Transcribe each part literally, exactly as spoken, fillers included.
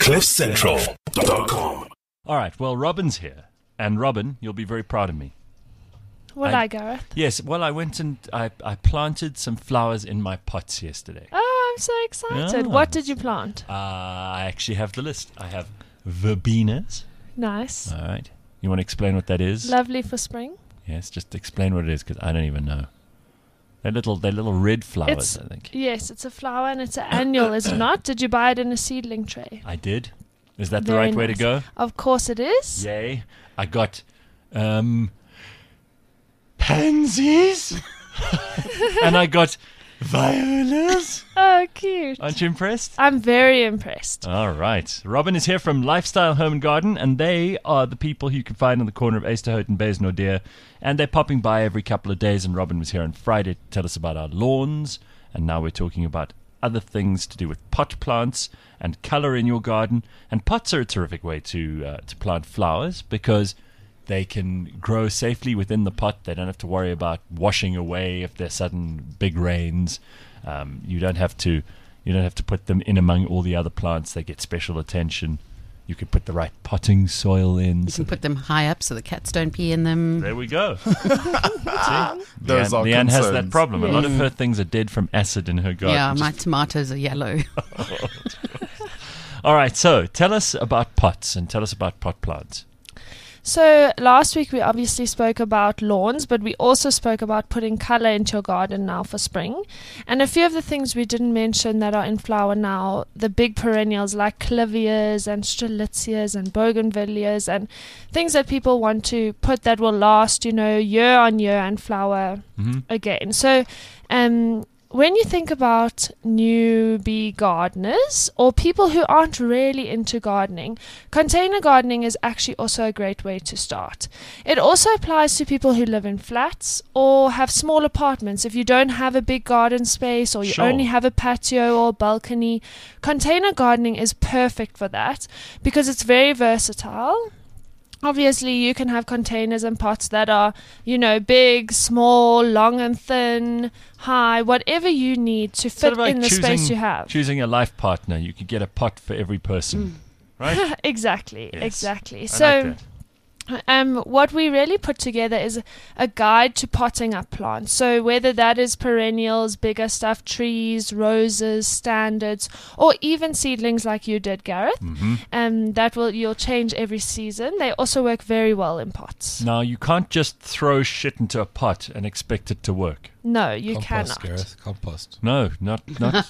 cliff central dot com. All right, well, Robin's here. And Robin, you'll be very proud of me. What I, I Gareth? Yes, well, I went and I, I planted some flowers in my pots yesterday. Oh, I'm so excited. Yeah. What did you plant? Uh, I actually have the list. I have verbenas. Nice. All right. You want to explain what that is? Lovely for spring. Yes, just explain what it is, because I don't even know. They're little, they're little red flowers, It's, I think. Yes, it's a flower and it's an annual, is it not? Did you buy it in a seedling tray? I did. Is that the Very right way to nice. go? Of course it is. Yay. I got um, pansies. And I got violas. Oh, cute. Aren't you impressed? I'm very impressed. All right. Robin is here from Lifestyle Home and Garden, and they are the people who you can find on the corner of Easterhout and Baysnordeer. And they're popping by every couple of days, and Robin was here on Friday to tell us about our lawns. And now we're talking about other things to do with pot plants and colour in your garden. And pots are a terrific way to uh, to plant flowers because they can grow safely within the pot. They don't have to worry about washing away if there's sudden big rains. Um, you don't have to you don't have to put them in among all the other plants. They get special attention. You can put the right potting soil in. You can put them high up so the cats don't pee in them. There we go. See? Those Leanne, are Leanne has that concerns. problem. A lot of Yes. her things are dead from acid in her garden. Yeah, Just- my tomatoes are yellow. All right, so tell us about pots and tell us about pot plants. So last week we obviously spoke about lawns, but we also spoke about putting colour into your garden now for spring. And a few of the things we didn't mention that are in flower now, the big perennials like clivias and strelitzias and bougainvilleas and things that people want to put that will last, you know, year on year and flower Mm-hmm. again. So um when you think about newbie gardeners or people who aren't really into gardening, container gardening is actually also a great way to start. It also applies to people who live in flats or have small apartments. If you don't have a big garden space or you Sure. only have a patio or balcony, container gardening is perfect for that because it's very versatile. Obviously, you can have containers and pots that are, you know, big, small, long and thin, high, whatever you need to Sort fit of like in the choosing, space you have. Choosing a life partner. You could get a pot for every person. Right? Exactly, Yes. exactly. I So, like that. um, what we really put together is a guide to potting up plants. So whether that is perennials, bigger stuff, trees, roses, standards, or even seedlings like you did, Gareth, Mm-hmm. um, that will you'll change every season. They also work very well in pots. Now, you can't just throw shit into a pot and expect it to work. No, you Compost, cannot. Gareth, compost. No, not... not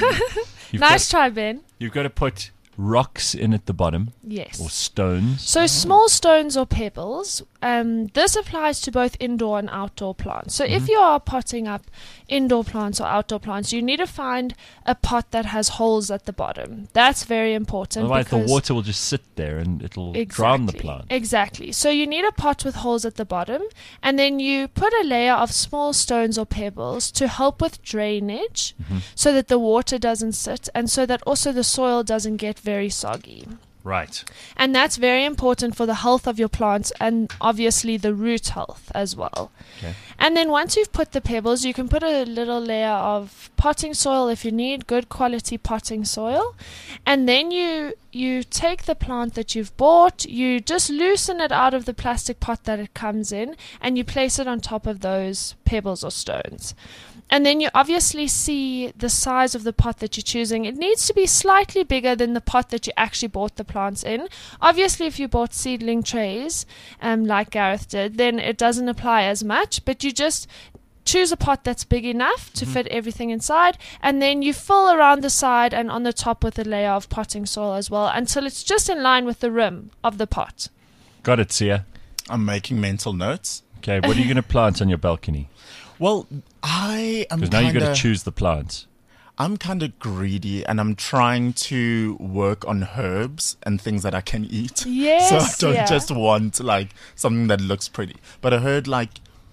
you've Nice Got, try, Ben. you've got to put rocks in at the bottom Yes. or stones. So small stones or pebbles, um, this applies to both indoor and outdoor plants. So if you are potting up indoor plants or outdoor plants, you need to find a pot that has holes at the bottom. That's very important. Otherwise, the because water will just sit there and it'll drown the plant. Exactly. So you need a pot with holes at the bottom, and then you put a layer of small stones or pebbles to help with drainage Mm-hmm. so that the water doesn't sit and so that also the soil doesn't get very soggy. Right. And that's very important for the health of your plants and obviously the root health as well. Okay. And then once you've put the pebbles, you can put a little layer of potting soil if you need good quality potting soil. And then you you take the plant that you've bought, you just loosen it out of the plastic pot that it comes in, and you place it on top of those pebbles or stones. And then you obviously see the size of the pot that you're choosing. It needs to be slightly bigger than the pot that you actually bought the plants in. Obviously, if you bought seedling trays, um, like Gareth did, then it doesn't apply as much. But you just choose a pot that's big enough to fit everything inside. And then you fill around the side and on the top with a layer of potting soil as well until it's just in line with the rim of the pot. Got it, Sia. I'm making mental notes. Okay, what are you going to plant on your balcony? Well, I am Because now you've got to kinda- choose the plants. I'm kind of greedy, and I'm trying to work on herbs and things that I can eat. Yes, So I don't yeah. just want like something that looks pretty. But I heard like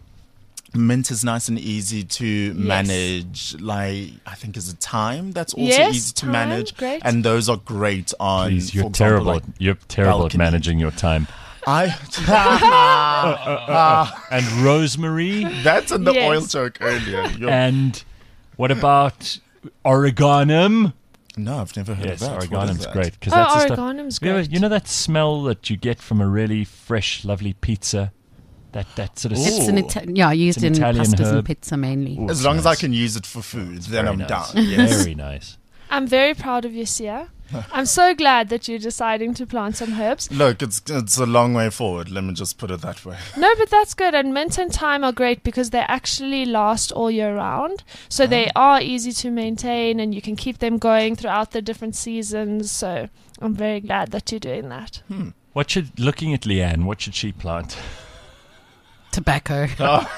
mint is nice and easy to manage. Like I think is a thyme that's also Yes, easy to thyme, manage, great. and those are great on. Please, you're for example, terrible. like, at, you're terrible balcony. at managing your time. I And rosemary. that's in the Yes. oil joke earlier. You're- And what about oreganum? No, I've never heard Yes, of that. What is Oreganum's that? great. Cause Oh, that's the stuff- Oreganum's You know, great. you know that smell that you get from a really fresh, lovely pizza? That that sort of... Ooh. It's an Ita- yeah, used an in Italian pastas herb. and pizza mainly. Ooh, As it's long as I nice. can use it for food, then Very I'm nice. down. Yes. Very nice. I'm very proud of you, Sia. I'm so glad that you're deciding to plant some herbs. Look, it's it's a long way forward. Let me just put it that way. No, but that's good. And mint and thyme are great because they actually last all year round. So they are easy to maintain and you can keep them going throughout the different seasons. So I'm very glad that you're doing that. What should... Looking at Leanne, what should she plant? Tobacco.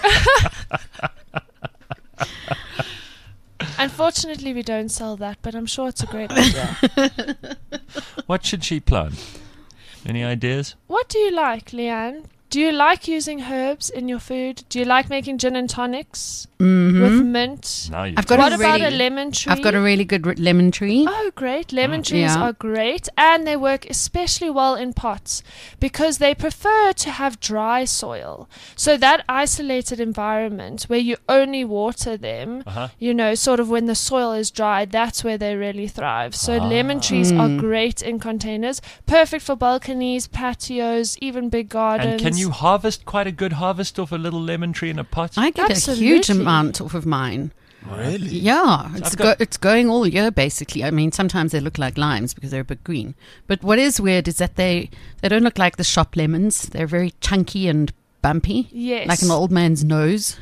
Unfortunately, we don't sell that, but I'm sure it's a great idea. What should she plant? Any ideas? What do you like, Leanne? Do you like using herbs in your food? Do you like making gin and tonics hmm with mint? Now you I've got What a about really, a lemon tree? I've got a really good r- lemon tree. Oh, great. Lemon trees Yeah. are great. And they work especially well in pots because they prefer to have dry soil. So that isolated environment where you only water them, Uh-huh. you know, sort of when the soil is dry, that's where they really thrive. So Ah. lemon trees are Mm. great in containers, perfect for balconies, patios, even big gardens. And can you harvest quite a good harvest off a little lemon tree in a pot? I get a Absolutely. huge amount off of mine. Really? Yeah, it's I've go- got- it's going all year basically. I mean, sometimes they look like limes because they're a bit green. But what is weird is that they they don't look like the shop lemons. They're very chunky and bumpy, Yes. like an old man's nose.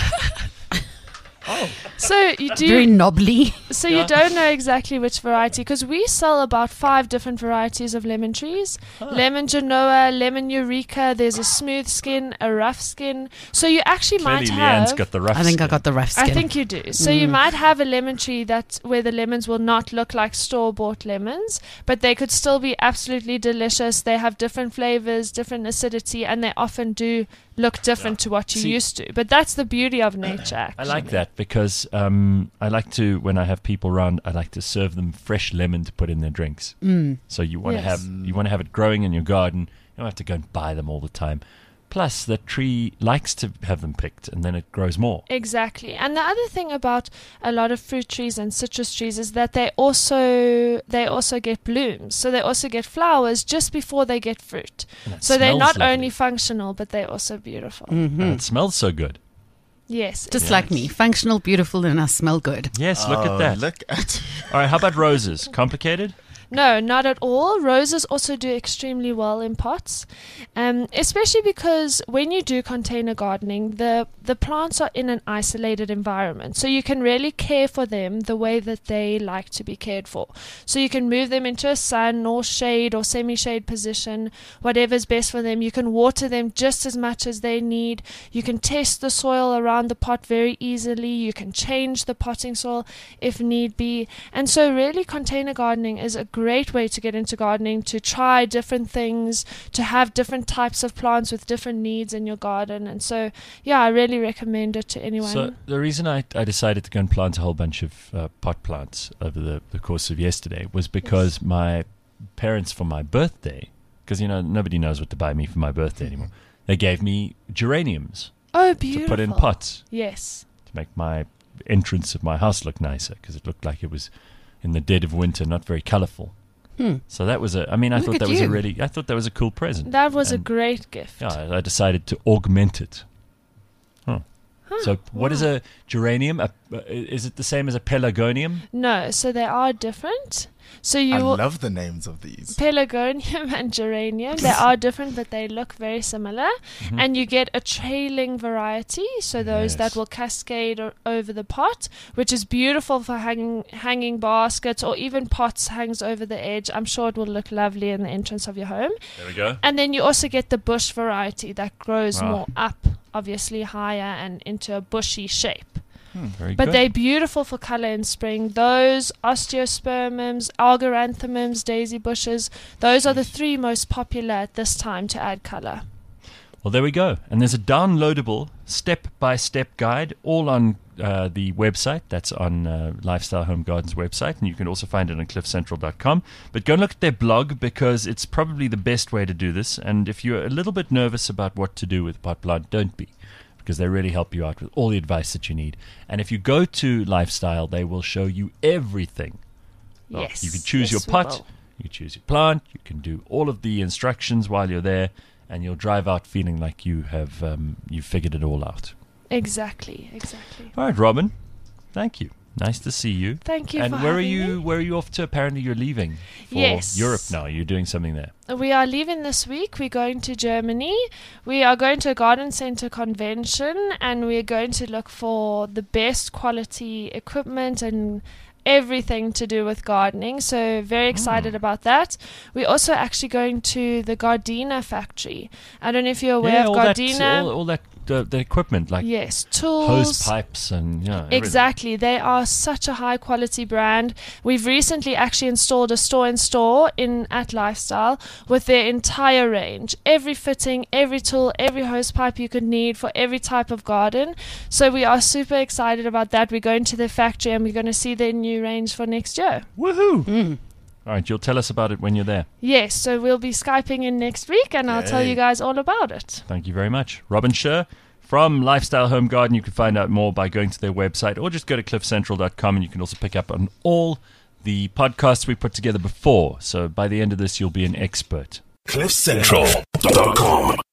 So you do. Very knobbly. So Yeah. you don't know exactly which variety because we sell about five different varieties of lemon trees. Lemon Genoa, lemon Eureka, there's a smooth skin, a rough skin. So you actually Clearly might Leanne's have got the rough I think I skin. got the rough skin. I think you do. So you might have a lemon tree that where the lemons will not look like store-bought lemons, but they could still be absolutely delicious. They have different flavors, different acidity, and they often do look different to what you See- used to. But that's the beauty of nature. I Actually. like that because um, I like to, when I have people around, I like to serve them fresh lemon to put in their drinks. Mm. So you want to Yes. have you want to have it growing in your garden. You don't have to go and buy them all the time. Plus, the tree likes to have them picked, and then it grows more. Exactly. And the other thing about a lot of fruit trees and citrus trees is that they also they also get blooms. So they also get flowers just before they get fruit. And it So they're smells not lovely. only functional, but they're also beautiful. And Mhm. it smells so good. Yes. Just Yeah. like me, functional, beautiful, and I smell good. Yes, look Oh, at that. Look at All right, how about roses? Complicated? No, not at all. Roses also do extremely well in pots, um, especially because when you do container gardening, the the plants are in an isolated environment, so you can really care for them the way that they like to be cared for. So you can move them into a sun or shade or semi-shade position, whatever's best for them. You can water them just as much as they need. You can test the soil around the pot very easily. You can change the potting soil if need be. And so really container gardening is a great way to get into gardening, to try different things, to have different types of plants with different needs in your garden. And so, yeah, I really recommend it to anyone. So the reason I, I decided to go and plant a whole bunch of uh, pot plants over the, the course of yesterday was because my parents, for my birthday, because, you know, nobody knows what to buy me for my birthday anymore, they gave me geraniums oh, beautiful. to put in pots Yes. to make my entrance of my house look nicer, because it looked like it was in the dead of winter, not very colourful. Hmm. So that was a, I mean, I Look thought at that was a you. really, I thought that was a cool present. That was a And, great gift. Yeah, I I decided to augment it. Huh. So what is a geranium? A, uh, is it the same as a pelargonium? No, so they are different. So you I will- love the names of these. Pelargonium and geranium, they are different, but they look very similar. Mm-hmm. And you get a trailing variety, so those Yes. that will cascade o- over the pot, which is beautiful for hanging hanging baskets or even pots hangs over the edge. I'm sure it will look lovely in the entrance of your home. There we go. And then you also get the bush variety that grows Ah. more up, obviously higher and into a bushy shape. Very But good. they're beautiful for colour in spring. Those, osteospermums, algaranthemums, daisy bushes, those are the three most popular at this time to add colour. Well, there we go. And there's a downloadable step-by-step guide all on uh, the website. That's on uh, Lifestyle Home Gardens website, and you can also find it on cliff central dot com. But go and look at their blog, because it's probably the best way to do this. And if you're a little bit nervous about what to do with pot plant, don't be, because they really help you out with all the advice that you need. And if you go to Lifestyle, they will show you everything Yes. You can choose yes, your pot, we will. you can choose your plant, you can do all of the instructions while you're there, and you'll drive out feeling like you have um, you've figured it all out. Exactly, exactly. All right, Robin. Thank you. Nice to see you. Thank you And for where are having you? me. Where are you off to? Apparently, you're leaving for Yes. Europe now. You're doing something there. We are leaving this week. We're going to Germany. We are going to a garden center convention, and we're going to look for the best quality equipment and everything to do with gardening. So very excited Mm. about that. We're also actually going to the Gardena factory. I don't know if you're aware yeah, of all Gardena. that, all, all that, uh, the equipment like yes, tools. hose pipes and you know, everything. Exactly. They are such a high quality brand. We've recently actually installed a store in store in at Lifestyle with their entire range. Every fitting, every tool, every hose pipe you could need for every type of garden. So we are super excited about that. We're going to their factory and we're going to see their new range for next year. Woohoo! Mm. All right, you'll tell us about it when you're there. Yes, so we'll be Skyping in next week and I'll tell Yay. you guys all about it. Thank you very much. Robin Scher from Lifestyle Home Garden. You can find out more by going to their website or just go to cliff central dot com, and you can also pick up on all the podcasts we put together before. So by the end of this, you'll be an expert. cliff central dot com